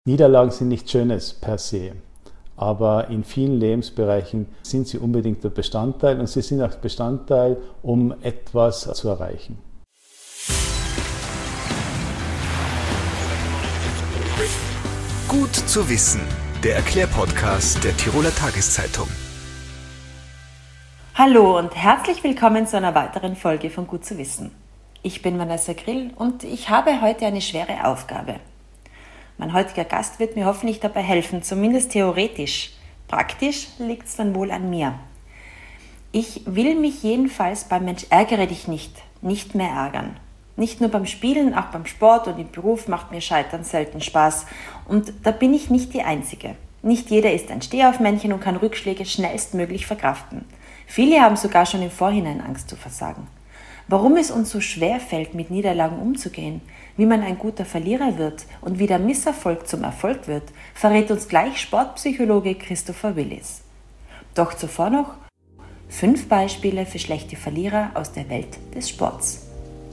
Niederlagen sind nichts Schönes per se, aber in vielen Lebensbereichen sind sie unbedingt der Bestandteil und sie sind auch Bestandteil, um etwas zu erreichen. Gut zu wissen, der Erklärpodcast der Tiroler Tageszeitung. Hallo und herzlich willkommen zu einer weiteren Folge von Gut zu wissen. Ich bin Vanessa Grill und ich habe heute eine schwere Aufgabe. Mein heutiger Gast wird mir hoffentlich dabei helfen, zumindest theoretisch. Praktisch liegt es dann wohl an mir. Ich will mich jedenfalls beim Mensch ärgere dich nicht mehr ärgern. Nicht nur beim Spielen, auch beim Sport und im Beruf macht mir Scheitern selten Spaß. Und da bin ich nicht die Einzige. Nicht jeder ist ein Stehaufmännchen und kann Rückschläge schnellstmöglich verkraften. Viele haben sogar schon im Vorhinein Angst zu versagen. Warum es uns so schwer fällt, mit Niederlagen umzugehen, wie man ein guter Verlierer wird und wie der Misserfolg zum Erfolg wird, verrät uns gleich Sportpsychologe Christopher Willis. Doch zuvor noch 5 Beispiele für schlechte Verlierer aus der Welt des Sports.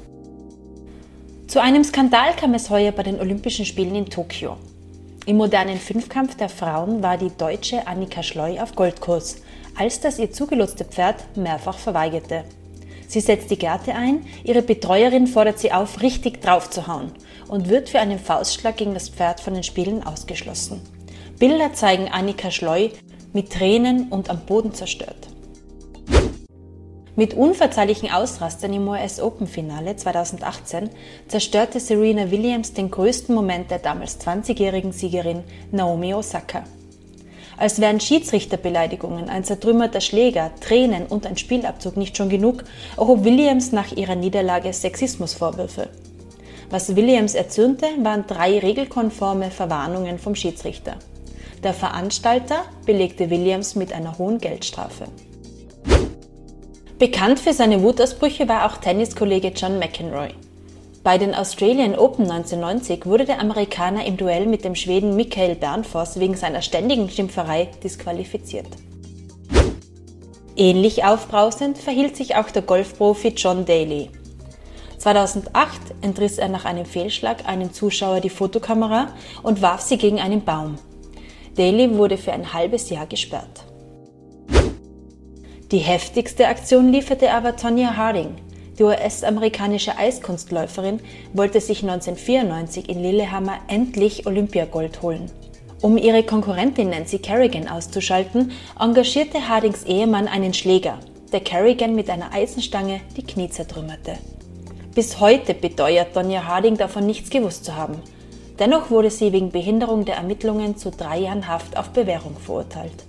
Zu einem Skandal kam es heuer bei den Olympischen Spielen in Tokio. Im modernen Fünfkampf der Frauen war die Deutsche Annika Schleu auf Goldkurs, als das ihr zugeloste Pferd mehrfach verweigerte. Sie setzt die Gerte ein, ihre Betreuerin fordert sie auf, richtig draufzuhauen und wird für einen Faustschlag gegen das Pferd von den Spielen ausgeschlossen. Bilder zeigen Annika Schleu mit Tränen und am Boden zerstört. Mit unverzeihlichen Ausrastern im US-Open-Finale 2018 zerstörte Serena Williams den größten Moment der damals 20-jährigen Siegerin Naomi Osaka. Als wären Schiedsrichterbeleidigungen, ein zertrümmerter Schläger, Tränen und ein Spielabzug nicht schon genug, erhob Williams nach ihrer Niederlage Sexismusvorwürfe. Was Williams erzürnte, waren 3 regelkonforme Verwarnungen vom Schiedsrichter. Der Veranstalter belegte Williams mit einer hohen Geldstrafe. Bekannt für seine Wutausbrüche war auch Tenniskollege John McEnroe. Bei den Australian Open 1990 wurde der Amerikaner im Duell mit dem Schweden Mikael Bernfors wegen seiner ständigen Schimpferei disqualifiziert. Ähnlich aufbrausend verhielt sich auch der Golfprofi John Daly. 2008 entriss er nach einem Fehlschlag einem Zuschauer die Fotokamera und warf sie gegen einen Baum. Daly wurde für ein halbes Jahr gesperrt. Die heftigste Aktion lieferte aber Tonya Harding. Die US-amerikanische Eiskunstläuferin wollte sich 1994 in Lillehammer endlich Olympiagold holen. Um ihre Konkurrentin Nancy Kerrigan auszuschalten, engagierte Hardings Ehemann einen Schläger, der Kerrigan mit einer Eisenstange die Knie zertrümmerte. Bis heute beteuert Tonya Harding davon nichts gewusst zu haben. Dennoch wurde sie wegen Behinderung der Ermittlungen zu 3 Jahren Haft auf Bewährung verurteilt.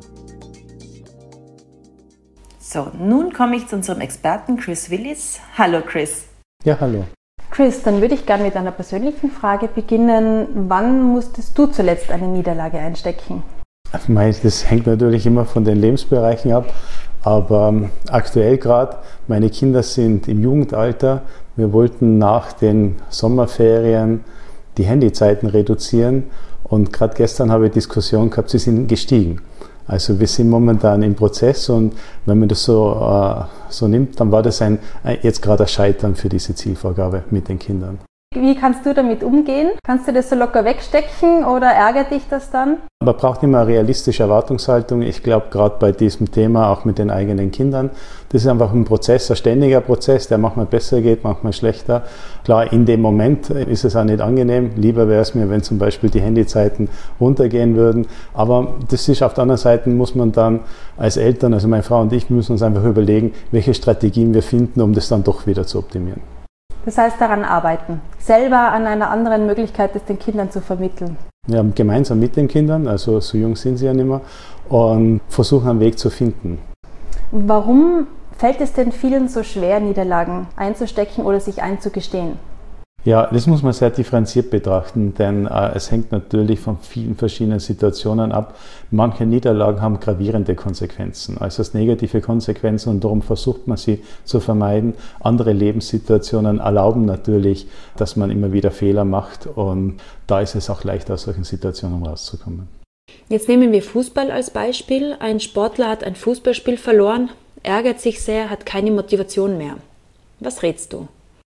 So, nun komme ich zu unserem Experten Chris Willis. Hallo Chris. Ja, hallo. Chris, dann würde ich gerne mit einer persönlichen Frage beginnen. Wann musstest du zuletzt eine Niederlage einstecken? Das hängt natürlich immer von den Lebensbereichen ab, aber aktuell gerade, meine Kinder sind im Jugendalter. Wir wollten nach den Sommerferien die Handyzeiten reduzieren und gerade gestern habe ich Diskussion gehabt, sie sind gestiegen. Also wir sind momentan im Prozess und wenn man das so nimmt, dann war das jetzt gerade ein Scheitern für diese Zielvorgabe mit den Kindern. Wie kannst du damit umgehen? Kannst du das so locker wegstecken oder ärgert dich das dann? Man braucht immer eine realistische Erwartungshaltung. Ich glaube, gerade bei diesem Thema, auch mit den eigenen Kindern, das ist einfach ein Prozess, ein ständiger Prozess, der manchmal besser geht, manchmal schlechter. Klar, in dem Moment ist es auch nicht angenehm. Lieber wäre es mir, wenn zum Beispiel die Handyzeiten runtergehen würden. Aber das ist auf der anderen Seite, muss man dann als Eltern, also meine Frau und ich, müssen uns einfach überlegen, welche Strategien wir finden, um das dann doch wieder zu optimieren. Das heißt, daran arbeiten, selber an einer anderen Möglichkeit, das den Kindern zu vermitteln. Ja, gemeinsam mit den Kindern, also so jung sind sie ja nicht mehr, und versuchen einen Weg zu finden. Warum fällt es denn vielen so schwer, Niederlagen einzustecken oder sich einzugestehen? Ja, das muss man sehr differenziert betrachten, denn es hängt natürlich von vielen verschiedenen Situationen ab. Manche Niederlagen haben gravierende Konsequenzen, also als negative Konsequenzen und darum versucht man sie zu vermeiden. Andere Lebenssituationen erlauben natürlich, dass man immer wieder Fehler macht und da ist es auch leicht, aus solchen Situationen rauszukommen. Jetzt nehmen wir Fußball als Beispiel. Ein Sportler hat ein Fußballspiel verloren, ärgert sich sehr, hat keine Motivation mehr. Was rätst du?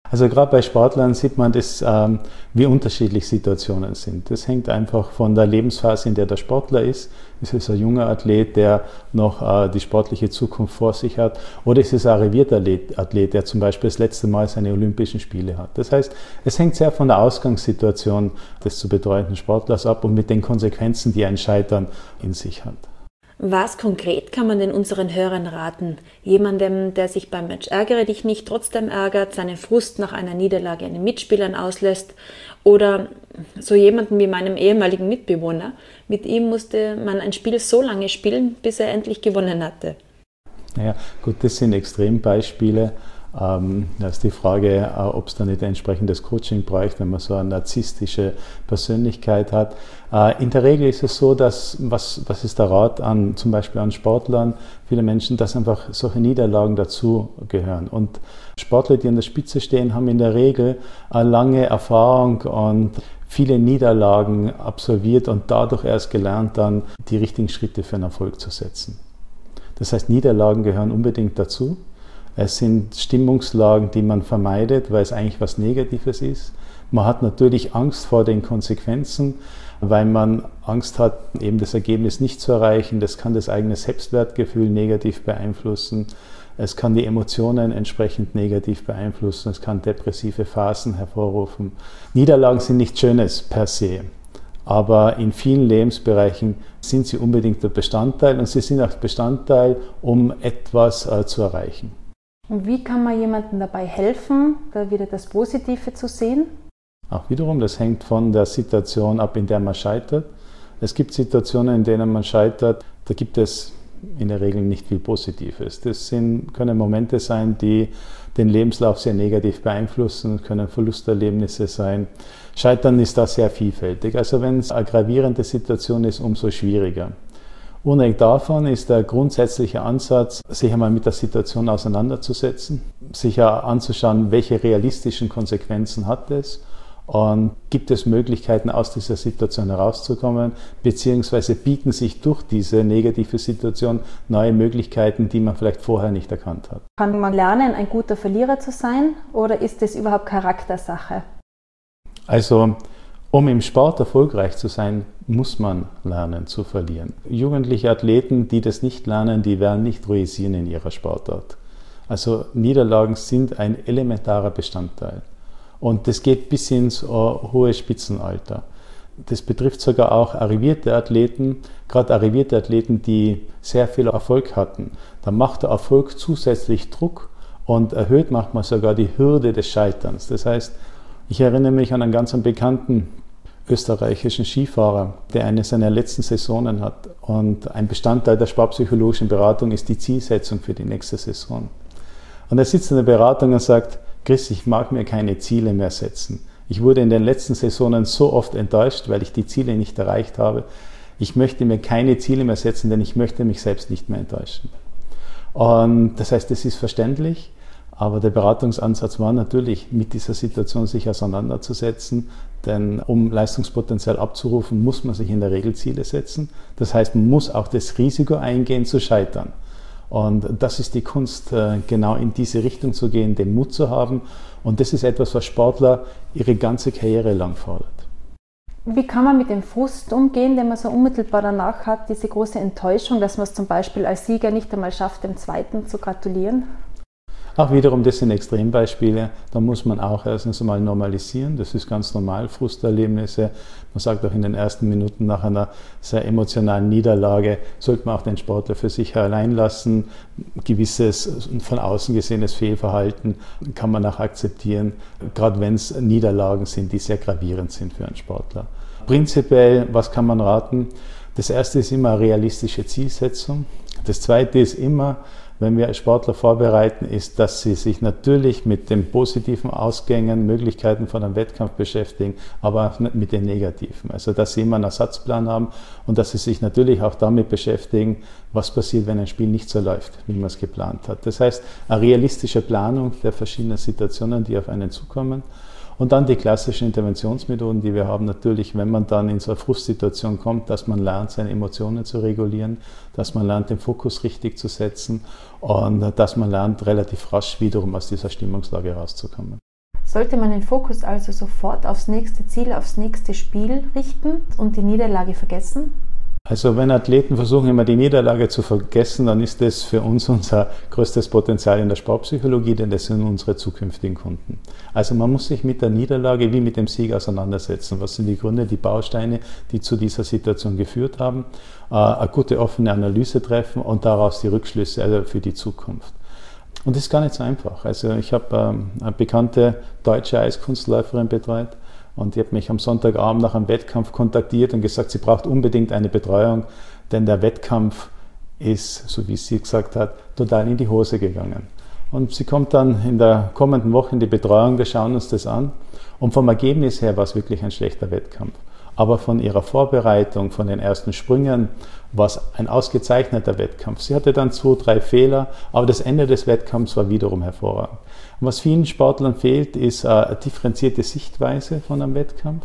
Also gerade bei Sportlern sieht man das, wie unterschiedlich Situationen sind. Das hängt einfach von der Lebensphase, in der der Sportler ist. Ist es ein junger Athlet, der noch die sportliche Zukunft vor sich hat? Oder ist es ein arrivierter Athlet, der zum Beispiel das letzte Mal seine Olympischen Spiele hat? Das heißt, es hängt sehr von der Ausgangssituation des zu betreuenden Sportlers ab und mit den Konsequenzen, die ein Scheitern in sich hat. Was konkret kann man denn unseren Hörern raten? Jemandem, der sich beim Match Ärgere dich nicht trotzdem ärgert, seinen Frust nach einer Niederlage an den Mitspielern auslässt, oder so jemanden wie meinem ehemaligen Mitbewohner. Mit ihm musste man ein Spiel so lange spielen, bis er endlich gewonnen hatte. Ja, gut, das sind Extrembeispiele. Da ist die Frage, ob es da nicht entsprechendes Coaching braucht, wenn man so eine narzisstische Persönlichkeit hat. In der Regel ist es so, dass, was ist der Rat an zum Beispiel an Sportlern, viele Menschen, dass einfach solche Niederlagen dazu gehören. Und Sportler, die an der Spitze stehen, haben in der Regel eine lange Erfahrung und viele Niederlagen absolviert und dadurch erst gelernt, dann die richtigen Schritte für einen Erfolg zu setzen. Das heißt, Niederlagen gehören unbedingt dazu. Es sind Stimmungslagen, die man vermeidet, weil es eigentlich was Negatives ist. Man hat natürlich Angst vor den Konsequenzen, weil man Angst hat, eben das Ergebnis nicht zu erreichen. Das kann das eigene Selbstwertgefühl negativ beeinflussen. Es kann die Emotionen entsprechend negativ beeinflussen. Es kann depressive Phasen hervorrufen. Niederlagen sind nichts Schönes per se. Aber in vielen Lebensbereichen sind sie unbedingt der Bestandteil und sie sind auch Bestandteil, um etwas zu erreichen. Und wie kann man jemandem dabei helfen, da wieder das Positive zu sehen? Auch wiederum, das hängt von der Situation ab, in der man scheitert. Es gibt Situationen, in denen man scheitert, da gibt es in der Regel nicht viel Positives. Das können Momente sein, die den Lebenslauf sehr negativ beeinflussen, können Verlusterlebnisse sein. Scheitern ist da sehr vielfältig. Also wenn es eine gravierende Situation ist, umso schwieriger. Unabhängig davon ist der grundsätzliche Ansatz, sich einmal mit der Situation auseinanderzusetzen, sich anzuschauen, welche realistischen Konsequenzen hat es und gibt es Möglichkeiten, aus dieser Situation herauszukommen, beziehungsweise bieten sich durch diese negative Situation neue Möglichkeiten, die man vielleicht vorher nicht erkannt hat. Kann man lernen, ein guter Verlierer zu sein, oder ist das überhaupt Charaktersache? Also, um im Sport erfolgreich zu sein, muss man lernen zu verlieren. Jugendliche Athleten, die das nicht lernen, die werden nicht ruinieren in ihrer Sportart. Also Niederlagen sind ein elementarer Bestandteil. Und das geht bis ins hohe Spitzenalter. Das betrifft sogar auch arrivierte Athleten, gerade arrivierte Athleten, die sehr viel Erfolg hatten. Da macht der Erfolg zusätzlich Druck und erhöht manchmal sogar die Hürde des Scheiterns. Das heißt, ich erinnere mich an einen ganz bekannten österreichischen Skifahrer, der eine seiner letzten Saisonen hat. Und ein Bestandteil der sportpsychologischen Beratung ist die Zielsetzung für die nächste Saison. Und er sitzt in der Beratung und sagt: Chris, ich mag mir keine Ziele mehr setzen. Ich wurde in den letzten Saisonen so oft enttäuscht, weil ich die Ziele nicht erreicht habe. Ich möchte mir keine Ziele mehr setzen, denn ich möchte mich selbst nicht mehr enttäuschen. Und das heißt, das ist verständlich. Aber der Beratungsansatz war natürlich, mit dieser Situation sich auseinanderzusetzen, denn um Leistungspotenzial abzurufen, muss man sich in der Regel Ziele setzen. Das heißt, man muss auch das Risiko eingehen, zu scheitern. Und das ist die Kunst, genau in diese Richtung zu gehen, den Mut zu haben. Und das ist etwas, was Sportler ihre ganze Karriere lang fordert. Wie kann man mit dem Frust umgehen, den man so unmittelbar danach hat, diese große Enttäuschung, dass man es zum Beispiel als Sieger nicht einmal schafft, dem Zweiten zu gratulieren? Auch wiederum, das sind Extrembeispiele, da muss man auch erstens einmal normalisieren, das ist ganz normal, Frusterlebnisse. Man sagt auch in den ersten Minuten nach einer sehr emotionalen Niederlage, sollte man auch den Sportler für sich allein lassen. Gewisses von außen gesehenes Fehlverhalten kann man auch akzeptieren, gerade wenn es Niederlagen sind, die sehr gravierend sind für einen Sportler. Prinzipiell, was kann man raten? Das erste ist immer eine realistische Zielsetzung. Das zweite ist immer, wenn wir Sportler vorbereiten, ist, dass sie sich natürlich mit den positiven Ausgängen, Möglichkeiten von einem Wettkampf beschäftigen, aber auch mit den negativen. Also, dass sie immer einen Ersatzplan haben und dass sie sich natürlich auch damit beschäftigen, was passiert, wenn ein Spiel nicht so läuft, wie man es geplant hat. Das heißt, eine realistische Planung der verschiedenen Situationen, die auf einen zukommen. Und dann die klassischen Interventionsmethoden, die wir haben, natürlich, wenn man dann in so eine Frustsituation kommt, dass man lernt, seine Emotionen zu regulieren, dass man lernt, den Fokus richtig zu setzen und dass man lernt, relativ rasch wiederum aus dieser Stimmungslage rauszukommen. Sollte man den Fokus also sofort aufs nächste Ziel, aufs nächste Spiel richten und die Niederlage vergessen? Also wenn Athleten versuchen, immer die Niederlage zu vergessen, dann ist das für uns unser größtes Potenzial in der Sportpsychologie, denn das sind unsere zukünftigen Kunden. Also man muss sich mit der Niederlage wie mit dem Sieg auseinandersetzen. Was sind die Gründe, die Bausteine, die zu dieser Situation geführt haben? Eine gute offene Analyse treffen und daraus die Rückschlüsse für die Zukunft. Und das ist gar nicht so einfach. Also ich habe eine bekannte deutsche Eiskunstläuferin betreut. Und die hat mich am Sonntagabend nach einem Wettkampf kontaktiert und gesagt, sie braucht unbedingt eine Betreuung, denn der Wettkampf ist, so wie sie gesagt hat, total in die Hose gegangen. Und sie kommt dann in der kommenden Woche in die Betreuung, wir schauen uns das an. Und vom Ergebnis her war es wirklich ein schlechter Wettkampf. Aber von ihrer Vorbereitung, von den ersten Sprüngen, war es ein ausgezeichneter Wettkampf. Sie hatte dann 2, 3 Fehler, aber das Ende des Wettkampfs war wiederum hervorragend. Und was vielen Sportlern fehlt, ist eine differenzierte Sichtweise von einem Wettkampf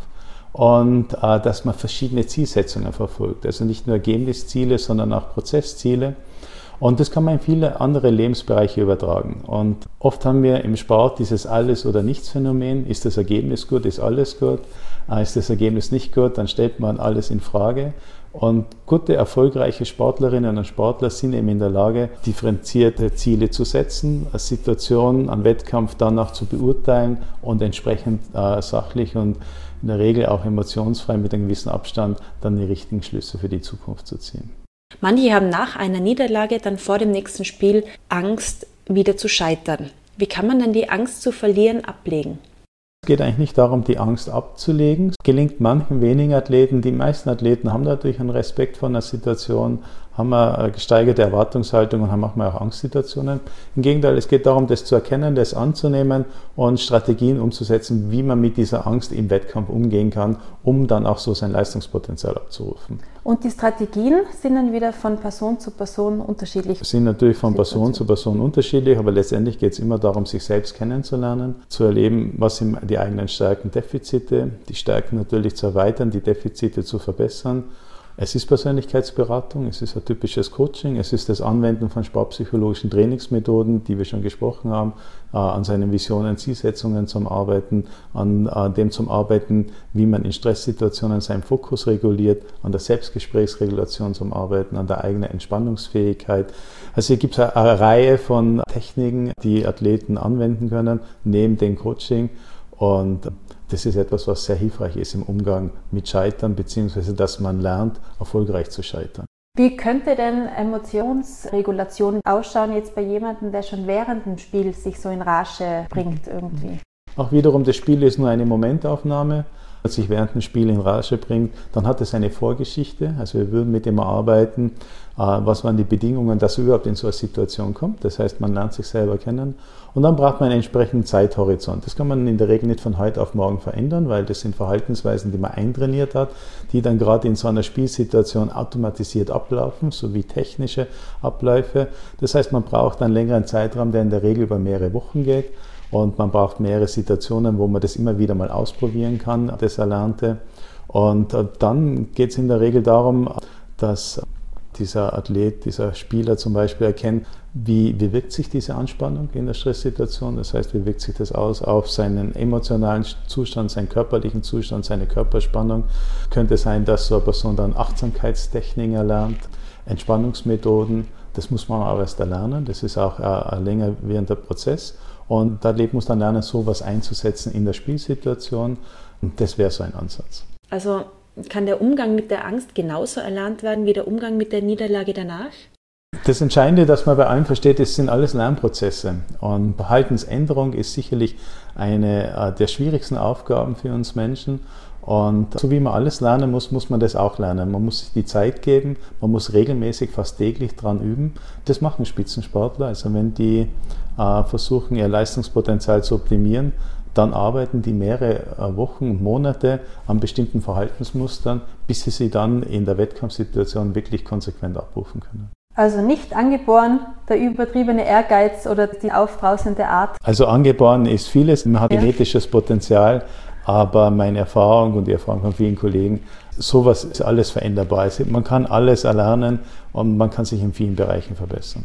und dass man verschiedene Zielsetzungen verfolgt. Also nicht nur Ergebnisziele, sondern auch Prozessziele. Und das kann man in viele andere Lebensbereiche übertragen. Und oft haben wir im Sport dieses Alles- oder Nichts-Phänomen. Ist das Ergebnis gut, ist alles gut? Ist das Ergebnis nicht gut, dann stellt man alles in Frage. Und gute, erfolgreiche Sportlerinnen und Sportler sind eben in der Lage, differenzierte Ziele zu setzen, eine Situation, einen Wettkampf danach zu beurteilen und entsprechend sachlich und in der Regel auch emotionsfrei mit einem gewissen Abstand dann die richtigen Schlüsse für die Zukunft zu ziehen. Manche haben nach einer Niederlage dann vor dem nächsten Spiel Angst, wieder zu scheitern. Wie kann man denn die Angst zu verlieren ablegen? Es geht eigentlich nicht darum, die Angst abzulegen. Es gelingt manchen wenigen Athleten. Die meisten Athleten haben natürlich einen Respekt vor einer Situation, haben eine gesteigerte Erwartungshaltung und haben manchmal auch Angstsituationen. Im Gegenteil, es geht darum, das zu erkennen, das anzunehmen und Strategien umzusetzen, wie man mit dieser Angst im Wettkampf umgehen kann, um dann auch so sein Leistungspotenzial abzurufen. Und die Strategien sind dann wieder von Person zu Person unterschiedlich? Sind natürlich von Person zu Person unterschiedlich, aber letztendlich geht es immer darum, sich selbst kennenzulernen, zu erleben, was sind die eigenen Stärken, Defizite, die Stärken natürlich zu erweitern, die Defizite zu verbessern. Es ist Persönlichkeitsberatung, es ist ein typisches Coaching, es ist das Anwenden von sportpsychologischen Trainingsmethoden, die wir schon gesprochen haben, an seinen Visionen, Zielsetzungen zum Arbeiten, an dem zum Arbeiten, wie man in Stresssituationen seinen Fokus reguliert, an der Selbstgesprächsregulation zum Arbeiten, an der eigenen Entspannungsfähigkeit. Also hier gibt es eine Reihe von Techniken, die Athleten anwenden können, neben dem Coaching. Und das ist etwas, was sehr hilfreich ist im Umgang mit Scheitern, beziehungsweise dass man lernt, erfolgreich zu scheitern. Wie könnte denn Emotionsregulation ausschauen jetzt bei jemandem, der schon während dem Spiel sich so in Rage bringt irgendwie? Auch wiederum, das Spiel ist nur eine Momentaufnahme. Wenn sich während dem Spiel in Rage bringt, dann hat es eine Vorgeschichte. Also wir würden mit dem arbeiten, was waren die Bedingungen, dass er überhaupt in so eine Situation kommt. Das heißt, man lernt sich selber kennen. Und dann braucht man einen entsprechenden Zeithorizont. Das kann man in der Regel nicht von heute auf morgen verändern, weil das sind Verhaltensweisen, die man eintrainiert hat, die dann gerade in so einer Spielsituation automatisiert ablaufen, sowie technische Abläufe. Das heißt, man braucht einen längeren Zeitraum, der in der Regel über mehrere Wochen geht. Und man braucht mehrere Situationen, wo man das immer wieder mal ausprobieren kann, das Erlernte. Und dann geht es in der Regel darum, dass dieser Athlet, dieser Spieler zum Beispiel erkennt, wie wirkt sich diese Anspannung in der Stresssituation. Das heißt, wie wirkt sich das aus auf seinen emotionalen Zustand, seinen körperlichen Zustand, seine Körperspannung. Könnte sein, dass so eine Person dann Achtsamkeitstechniken erlernt, Entspannungsmethoden. Das muss man aber erst erlernen. Das ist auch ein länger währender Prozess. Und der Athlet muss dann lernen, sowas einzusetzen in der Spielsituation. Und das wäre so ein Ansatz. Also kann der Umgang mit der Angst genauso erlernt werden wie der Umgang mit der Niederlage danach? Das Entscheidende, dass man bei allem versteht, es sind alles Lernprozesse. Und Verhaltensänderung ist sicherlich eine der schwierigsten Aufgaben für uns Menschen. Und so wie man alles lernen muss, muss man das auch lernen. Man muss sich die Zeit geben, man muss regelmäßig, fast täglich dran üben. Das machen Spitzensportler. Also wenn die versuchen, ihr Leistungspotenzial zu optimieren, dann arbeiten die mehrere Wochen und Monate an bestimmten Verhaltensmustern, bis sie dann in der Wettkampfsituation wirklich konsequent abrufen können. Also nicht angeboren, der übertriebene Ehrgeiz oder die aufbrausende Art? Also angeboren ist vieles, man hat genetisches Potenzial, aber meine Erfahrung und die Erfahrung von vielen Kollegen, sowas ist alles veränderbar. Also man kann alles erlernen und man kann sich in vielen Bereichen verbessern.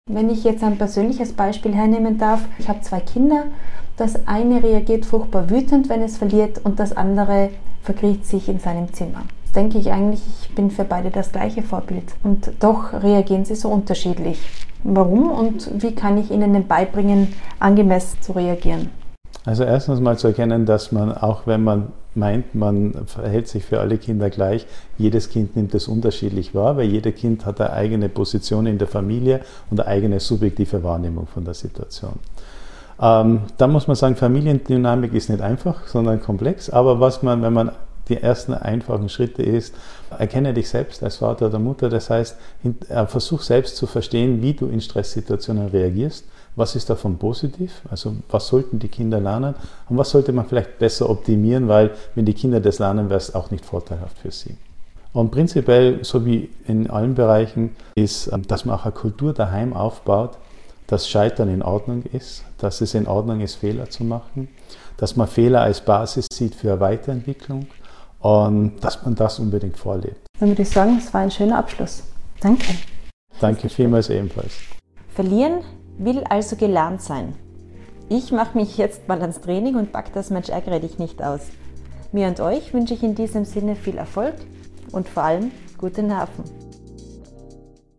Wenn ich jetzt ein persönliches Beispiel hernehmen darf, ich habe 2 Kinder. Das eine reagiert furchtbar wütend, wenn es verliert, und das andere verkriecht sich in seinem Zimmer. Jetzt denke ich eigentlich, ich bin für beide das gleiche Vorbild. Und doch reagieren sie so unterschiedlich. Warum und wie kann ich ihnen beibringen, angemessen zu reagieren? Also erstens mal zu erkennen, dass man, auch wenn man meint, man verhält sich für alle Kinder gleich, jedes Kind nimmt es unterschiedlich wahr, weil jeder Kind hat eine eigene Position in der Familie und eine eigene subjektive Wahrnehmung von der Situation. Da muss man sagen, Familiendynamik ist nicht einfach, sondern komplex, aber wenn man die ersten einfachen Schritte ist, erkenne dich selbst als Vater oder Mutter, das heißt, versuch selbst zu verstehen, wie du in Stresssituationen reagierst. Was ist davon positiv? Also was sollten die Kinder lernen und was sollte man vielleicht besser optimieren, weil wenn die Kinder das lernen, wäre es auch nicht vorteilhaft für sie. Und prinzipiell, so wie in allen Bereichen, ist, dass man auch eine Kultur daheim aufbaut, dass Scheitern in Ordnung ist, dass es in Ordnung ist, Fehler zu machen, dass man Fehler als Basis sieht für eine Weiterentwicklung und dass man das unbedingt vorlebt. Dann würde ich sagen, es war ein schöner Abschluss. Danke. Danke vielmals ebenfalls. Verlieren will also gelernt sein. Ich mache mich jetzt mal ans Training und pack das Mensch ärgere dich nicht aus. Mir und euch wünsche ich in diesem Sinne viel Erfolg und vor allem gute Nerven.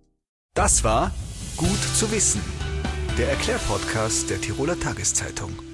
Das war Gut zu wissen, der Erklärpodcast der Tiroler Tageszeitung.